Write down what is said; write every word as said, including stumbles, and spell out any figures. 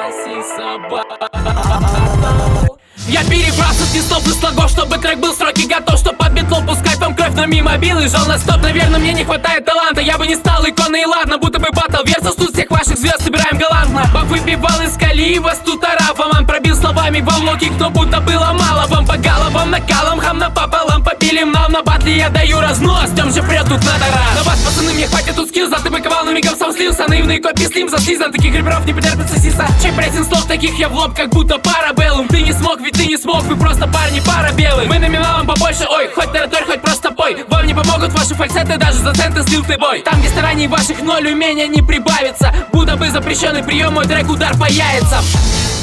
соси собаку. Я перебрался с слов и слогов, чтобы трек был в строке готов, чтоб под битлом пускать вам кровь, но мимо бил и жал на стоп. Наверное, мне не хватает таланта, я бы не стал иконой, и ладно, будто бы батл версус. Тут всех ваших звезд собираем галантно. Повыбивал из колеи вас тут арабом. Он пробил словами во многих, но будто было мало. Вам по головам накалом, хам напополам. Побили нам на батле, я даю разнос. Тем же прет тут надо раз. На вас, пацаны, мне хватит тут скилл. Затыбаковал, на мигом сам слился. Наивные копии слим за слизан. Таких рэперов не потерпится сиса. Чем прессинг слов таких я в лоб, как будто парабеллум. Ты не смог, ведь ты не смог, вы просто парни, пара белых. Мы номиналом побольше, ой, хоть тараторь, хоть просто пой. Вам не помогут ваши фальцеты, даже за центы слил ты бой. Там, где стараний ваших ноль, умения не прибавится. Будто бы запрещенный прием, мой трек удар по яйцам.